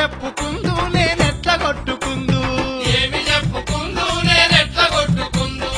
చెప్పుకుందు నేనెట్ల కొట్టుకుందు ఏమి చెప్పుకుందు నేనెట్ల కొట్టుకుందు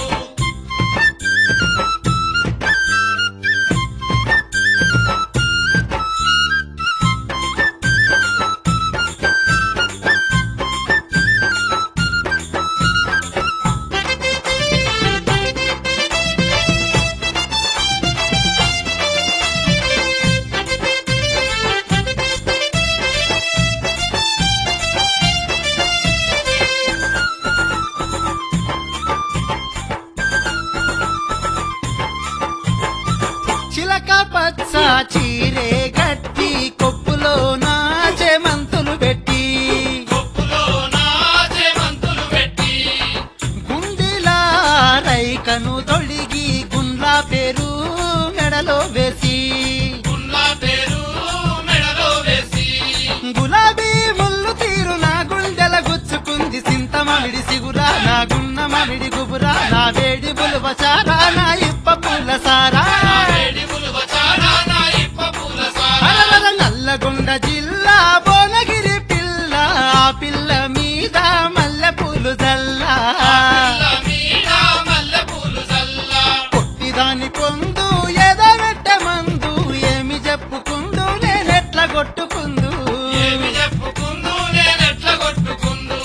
చిలక పచ్చ చీరే గట్టి కొప్పులో నా చేమంతులు పెట్టి కొప్పులో నా చేమంతులు పెట్టి గుండిలా రైకను తొడిగి గుండ్లా పేరు మెడలో వేసి గుండ్ల పేరు మెడలో వేసి గులాబీ ముళ్ళు తీరు నా గుండెల గుచ్చుకుంది సింతమమిడి సిగురా నా గున్న మమిడి గుబురా నా వేడి బులువ చారా నా ఇప్ప పూల సారా వేడి పులువ చారా నా ఇప్ప పూల సారా అలవల నల్లగొండ జిల్లా భువనగిరి పిల్ల ఆ పిల్ల మీద మల్లె పూలు జల్లా పిల్ల మీద మల్లె పూలు చల్లా పొట్టిదాని పొందు ఎదవెట్ట మందు ఏమి చెప్పుకుందు నేనెట్ల కొట్టుకుందు ఏమి చెప్పుకుందు నేనెట్ల కొట్టుకుందు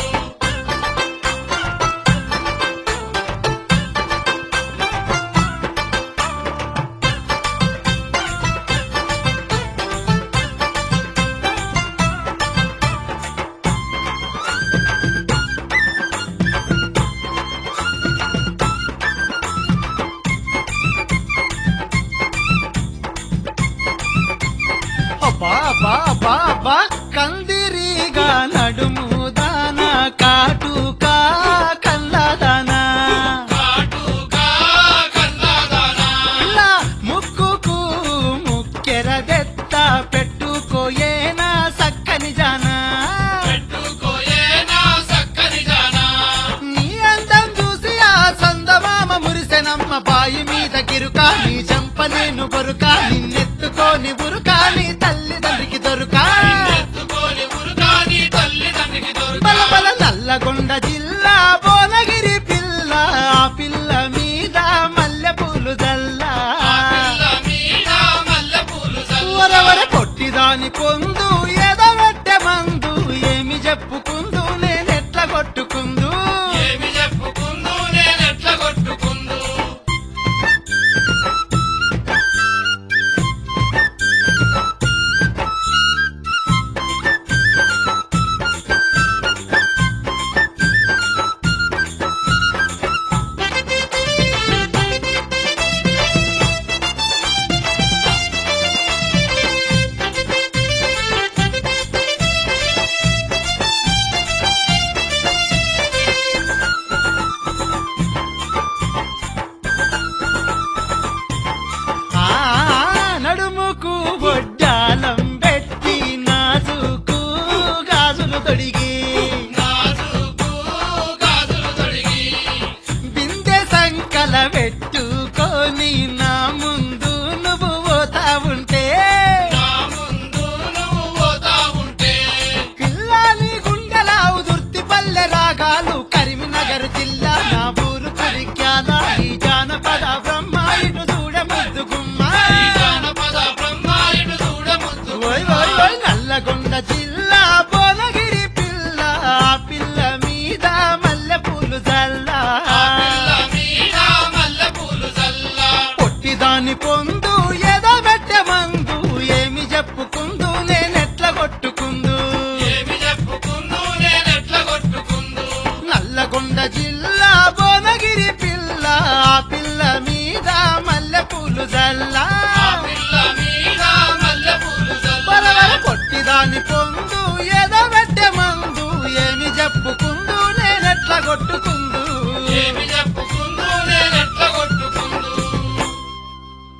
అబ్బా అబ్బా అబ్బా అబ్బా కందిరీగా నడుము దానా కాటుకా కల్లాదానా కాటుగా కన్నదానా ఇలా ముక్కుకు ముక్కెరదెత్త పెట్టుకోయేనా సక్కని జానా పెట్టుకోయేనా సక్కని జానా నీ అందం చూసి ఆ సందమామ మురిసెనమ్మ బాయి మీద గిరుక నీ చంప నేను బొరుక నిన్నెత్తుకోని బురుక నీ తల్లిదండ్రికి దొరుక ఎత్తుకోని ఉరుకాని తల్లిదండ్రికి బల దొరుక బల నల్లగొండ జిల్లా భువనగిరి పిల్ల ఆ పిల్ల మీద మల్లె పూలు జల్లా పిల్ల మీద మల్లె పూలు చల్లా వరవర పొట్టిదాని పొందు ఎదవెట్టె మందు ఏమి చెప్పుకుందు నేనెట్ల కొట్టుకుందు ఏమి చెప్పుకుందు నేనెట్ల కొట్టుకుందు ఆ నడుముకు బొడ్డాలం పెట్టి నాజుకు గాజులు తొడిగి నాజుకు గాజులు తొడిగి బిందె సంకల పెట్టుకొని నా ముందు నువ్వు పోతా ఉంటే నా ముందు నువ్వు పోతా ఉంటే పిల్లాని గుండెలావు దుర్తి పల్లె రాగాలు కరీంనగర్ జిల్లా నా ఊరు కురిక్యాల ఈ జానపద బ్రహ్మాయిను చూడ ముద్దు గుమ్మ ఈ జానపద బ్రహ్మాయుడు చూడముద్దు ఓయ్ ఓయ్ ఓయ్ నల్లగొండ జిల్లా భువనగిరి పిల్ల ఆ పిల్ల మీద మల్లె పూలు జల్లా పిల్ల మీద మల్లె పూలు చల్లా పొట్టిదాని పొందు ఎదబెట్టె మందు ఏమి చెప్పుకుందు నేనెట్ల కొట్టుకుందు ఏమి చెప్పుకుందు నేనెట్ల కొట్టుకుందు నల్లగొండ జిల్లా భువనగిరి పిల్ల ఆ పిల్ల మీద మల్లె పూలు జల్లా పిల్ల మీద మల్లె పూలు చల్లా బలవల పొట్టిదాని పొందు ఎదబెట్టె మందు ఏమి చెప్పుకుందు నేనెట్ల కొట్టుకుందు ఏమి చెప్పుకుందు